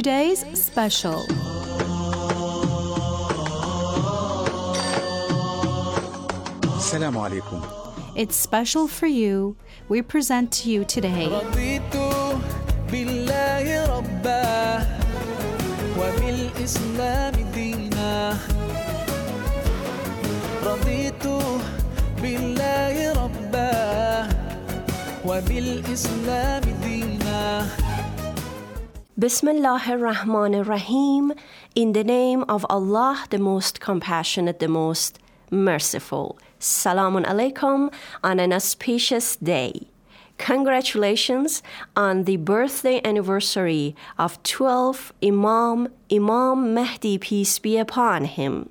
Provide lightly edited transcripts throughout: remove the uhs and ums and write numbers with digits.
today's special. Assalamu alaikum. It's special for you. We present to you today رضيت بالله ربا وبالإسلام دينا رضيت بالله ربا وبالإسلام دينا Bismillah ar-Rahman ar-Rahim. In the name of Allah, the most compassionate, the most merciful. Salamun alaikum on an auspicious day. Congratulations on the birthday anniversary of 12th Imam Mahdi, peace be upon him.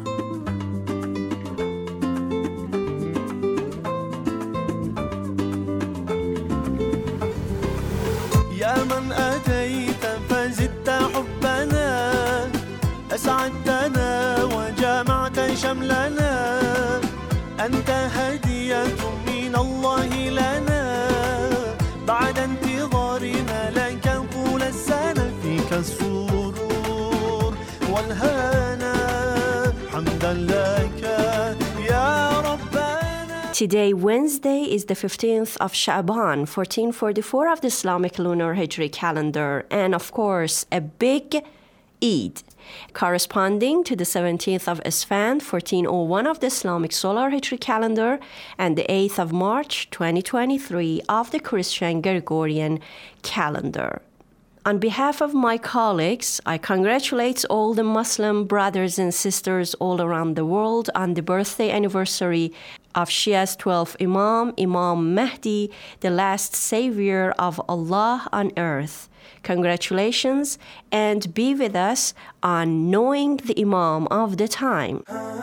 يا من أتيت فزدت حبنا أسعدتنا وجمعت شملنا أنت هدية من الله لنا بعد انتظارنا لك طول السنة فيك السرور والهنا حمدا لك يا ربنا. Today, Wednesday, is the 15th of Sha'ban, 1444 of the Islamic lunar Hijri calendar, and of course, a big Eid, corresponding to the 17th of Esfand, 1401 of the Islamic solar Hijri calendar, and the 8th of March, 2023 of the Christian Gregorian calendar. On behalf of my colleagues, I congratulate all the Muslim brothers and sisters all around the world on the birthday anniversary of Shia's 12th Imam Mahdi, the last savior of Allah on earth. Congratulations, and be with us on knowing the Imam of the time.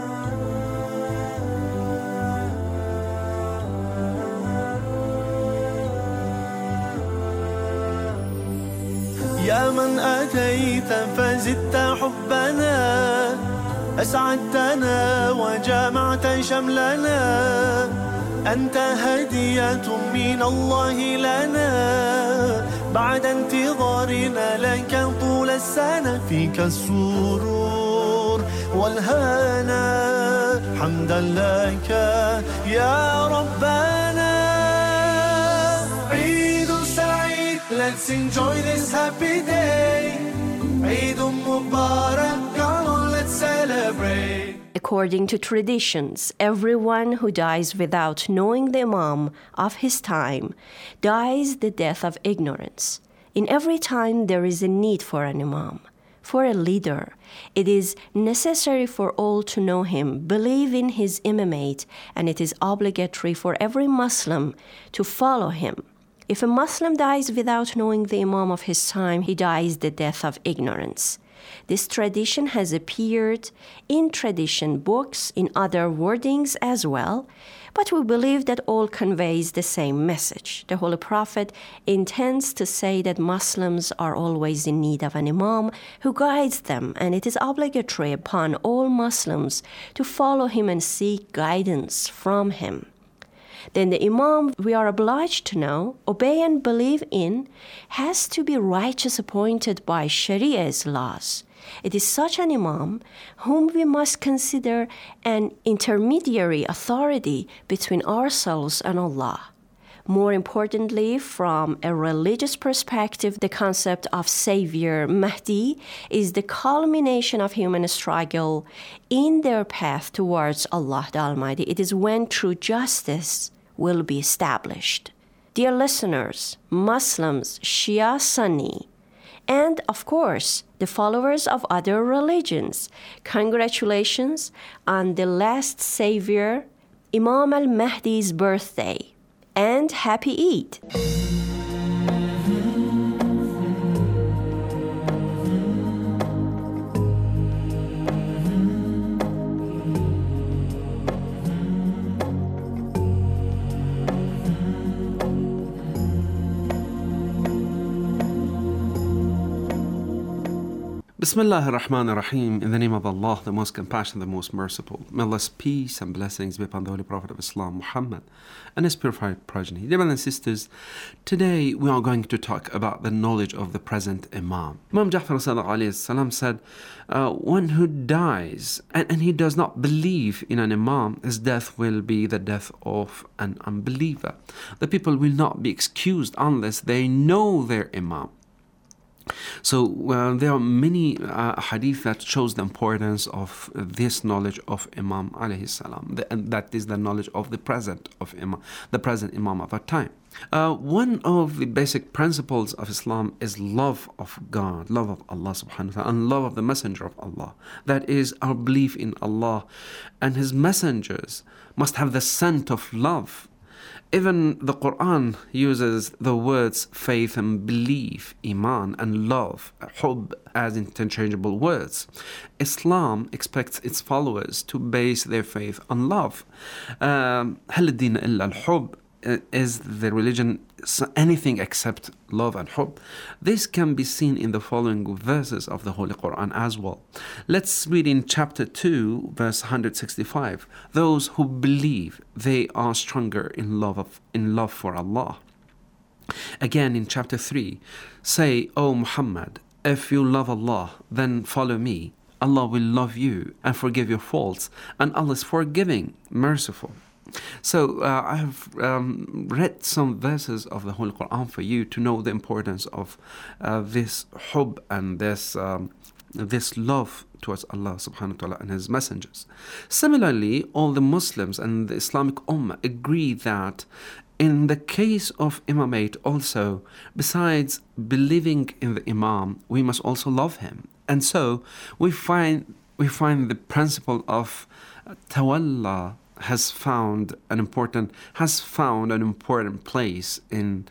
يا من أتيت فزدت حبنا أسعدتنا وجمعت شملنا أنت هدية من الله لنا بعد انتظارنا لك طول السنة فيك السرور والهنا حمدا لك يا ربنا. عيد سعيد, let's enjoy this happy day. عيد مبارك, come on, let's celebrate. According to traditions, everyone who dies without knowing the Imam of his time dies the death of ignorance. In every time there is a need for an Imam, for a leader. It is necessary for all to know him, believe in his imamate, and it is obligatory for every Muslim to follow him. If a Muslim dies without knowing the Imam of his time, he dies the death of ignorance. This tradition has appeared in tradition books, in other wordings as well, but we believe that all conveys the same message. The Holy Prophet intends to say that Muslims are always in need of an Imam who guides them, and it is obligatory upon all Muslims to follow him and seek guidance from him. Then the Imam we are obliged to know, obey and believe in, has to be righteous, appointed by Shariah's laws. It is such an Imam whom we must consider an intermediary authority between ourselves and Allah. More importantly, from a religious perspective, the concept of Savior Mahdi is the culmination of human struggle in their path towards Allah the Almighty. It is when true justice will be established. Dear listeners, Muslims, Shia, Sunni, and of course, the followers of other religions, congratulations on the last Savior, Imam al-Mahdi's birthday. And happy Eid! Bismillah ar-Rahman ar-Rahim. In the name of Allah, the most compassionate, the most merciful. May Allah's peace and blessings be upon the Holy Prophet of Islam, Muhammad, and his purified progeny. Dear brothers and sisters, today we are going to talk about the knowledge of the present Imam. Imam Ja'far as-Sadiq alayhi salam said, one who dies and he does not believe in an Imam, his death will be the death of an unbeliever. The people will not be excused unless they know their Imam. So there are many hadith that shows the importance of this knowledge of Imam alayhi salam, and that is the knowledge of the present of Imam, the present Imam of our time. One of the basic principles of Islam is love of God, love of Allah subhanahu wa ta'ala, and love of the Messenger of Allah. That is our belief in Allah and His messengers must have the scent of love. Even the Quran uses the words faith and belief, iman, and love, hub, as interchangeable words. Islam expects its followers to base their faith on love. هل الدين إلا الحب? Is the religion anything except love and hub? This can be seen in the following verses of the Holy Quran as well. Let's read in chapter 2, verse 165. Those who believe, they are stronger in love for Allah. Again in chapter 3, say, O Muhammad, if you love Allah, then follow me. Allah will love you and forgive your faults, and Allah is forgiving, merciful. So I have read some verses of the Holy Quran for you to know the importance of this hub and this love towards Allah subhanahu wa ta'ala and His messengers. Similarly, all the Muslims and the Islamic Ummah agree that in the case of Imamate also, besides believing in the Imam, we must also love him. And so we find the principle of tawalla has found an important place in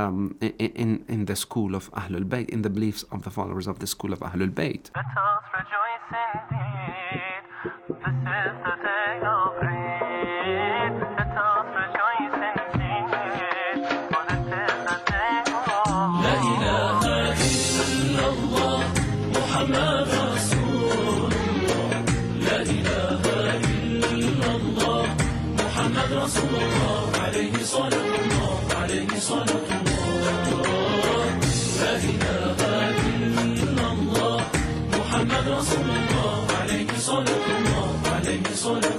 the school of Ahlul Bayt, in the beliefs of the followers of the school of Ahlul Bayt. Let us rejoice indeed. This is the day of Eid. Let us rejoice indeed. For this is the day of La ilaha illallah, Muhammad Rasulullah. La ilaha illallah, Muhammad Rasulullah. Alayhi salatullah, alayhi salatullah. La ilaha illallah, Muhammad Rasulullah. Alayhi salatullah, alayhi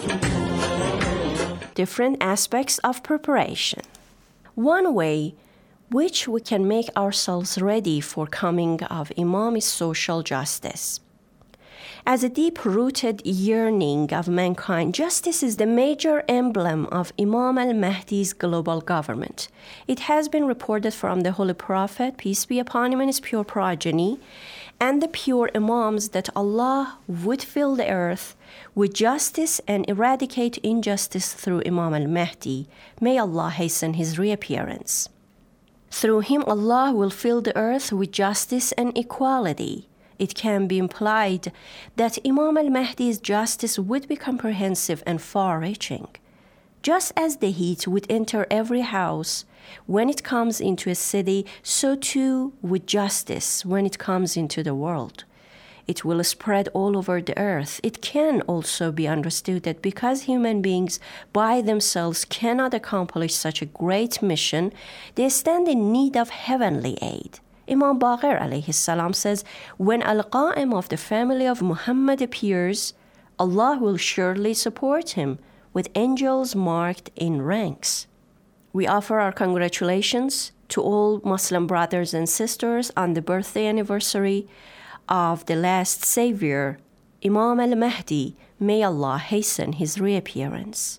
salatullah. Different aspects of preparation. One way which we can make ourselves ready for coming of Imam is social justice. As a deep-rooted yearning of mankind, justice is the major emblem of Imam al-Mahdi's global government. It has been reported from the Holy Prophet, peace be upon him and his pure progeny, and the pure Imams that Allah would fill the earth with justice and eradicate injustice through Imam al-Mahdi. May Allah hasten his reappearance. Through him, Allah will fill the earth with justice and equality. It can be implied that Imam al-Mahdi's justice would be comprehensive and far-reaching. Just as the heat would enter every house when it comes into a city, so too would justice when it comes into the world. It will spread all over the earth. It can also be understood that because human beings by themselves cannot accomplish such a great mission, they stand in need of heavenly aid. Imam Baqir alayhi salam says, when Al-Qa'im of the family of Muhammad appears, Allah will surely support him with angels marked in ranks. We offer our congratulations to all Muslim brothers and sisters on the birthday anniversary of the last Savior, Imam al-Mahdi. May Allah hasten his reappearance.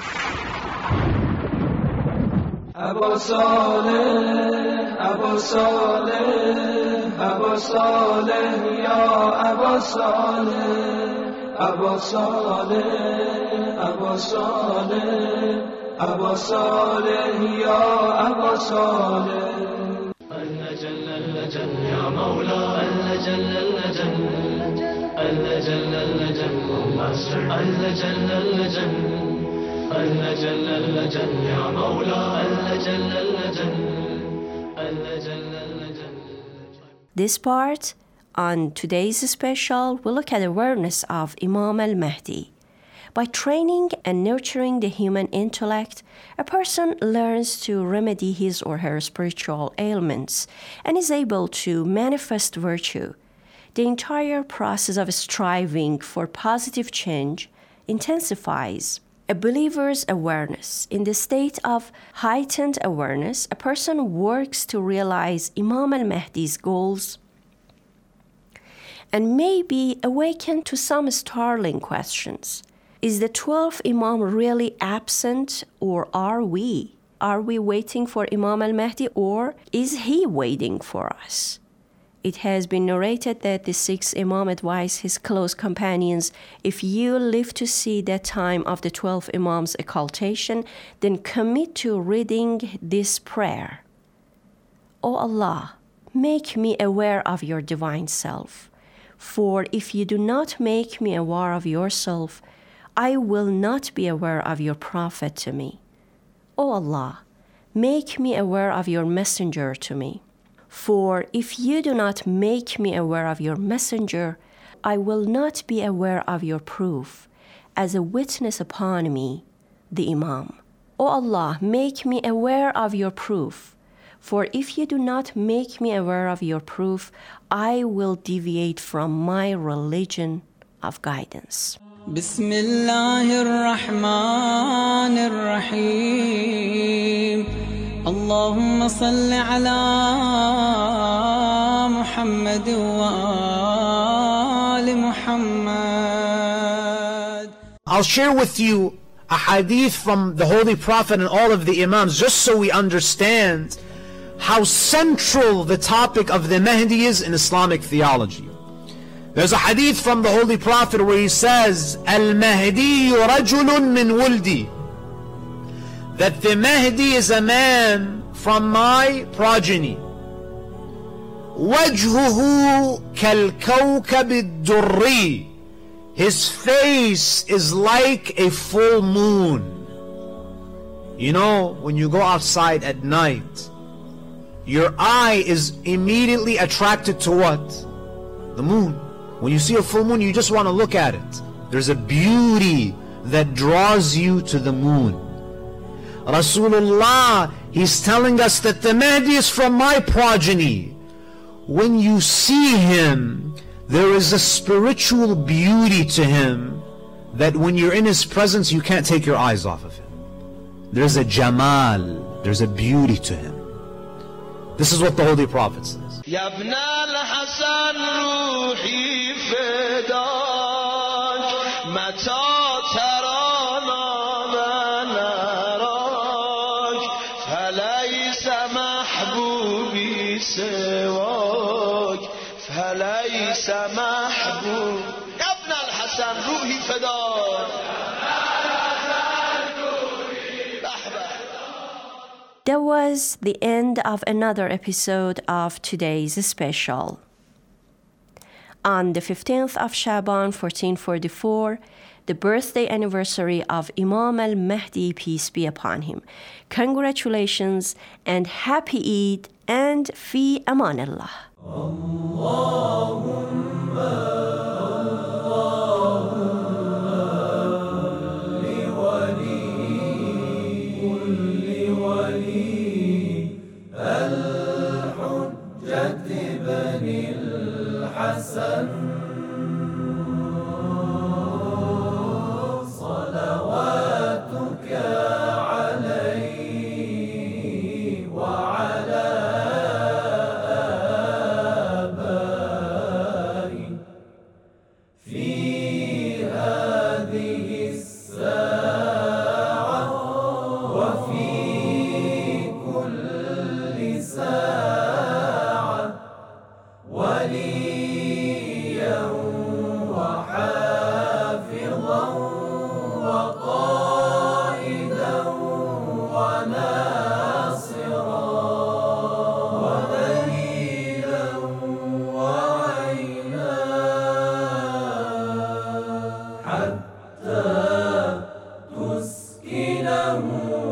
Abu Saleh, Abu Saleh, Abu Saleh, Ya Abu Saleh, Abu Saleh, Abu Saleh, Abu Saleh, Ya Abu Saleh. اللجل اللجل يا مولا اللجل اللجل اللجل اللجل اللجل اللجل اللجل اللجل يا مولا اللجل اللجل اللجل اللجل. This part On today's special, we look at awareness of Imam al-Mahdi. By training and nurturing the human intellect, a person learns to remedy his or her spiritual ailments and is able to manifest virtue. The entire process of striving for positive change intensifies. A believer's awareness. In the state of heightened awareness, a person works to realize Imam al-Mahdi's goals and may be awakened to some startling questions. Is the 12th Imam really absent, or are we? Are we waiting for Imam al-Mahdi, or is he waiting for us? It has been narrated that the 6th Imam advised his close companions, if you live to see the time of the 12th Imam's occultation, then commit to reading this prayer. O Allah, make me aware of your divine self. For if you do not make me aware of yourself, I will not be aware of your prophet to me. O Allah, make me aware of your messenger to me. For if you do not make me aware of your messenger, I will not be aware of your proof as a witness upon me, the Imam. O Allah, make me aware of your proof. For if you do not make me aware of your proof, I will deviate from my religion of guidance. بسم الله الرحمن الرحيم اللهم صل على محمد وآل محمد. I'll share with you a hadith from the Holy Prophet and all of the Imams, just so we understand how central the topic of the Mahdi is in Islamic theology. There's a hadith from the Holy Prophet where he says, Al-Mahdi rajulun min wuldi, that the Mahdi is a man from my progeny. Wajhuhu kal-kawkab ad-durri, his face is like a full moon. You know, when you go outside at night, your eye is immediately attracted to what? The moon. When you see a full moon, you just want to look at it. There's a beauty that draws you to the moon. Rasulullah, he's telling us that the Mahdi is from my progeny. When you see him, there is a spiritual beauty to him that when you're in his presence, you can't take your eyes off of him. There's a jamal, there's a beauty to him. This is what the Holy Prophet says. يا ابن الحسن روحي فداك متى ترانا نراك فليس محبوبي سواك فليس محبوب يا ابن الحسن روحي فداك. That was the end of another episode of today's special. On the 15th of Shaban 1444, the birthday anniversary of Imam al-Mahdi, peace be upon him. Congratulations and happy Eid and fi amanillah. تسكنه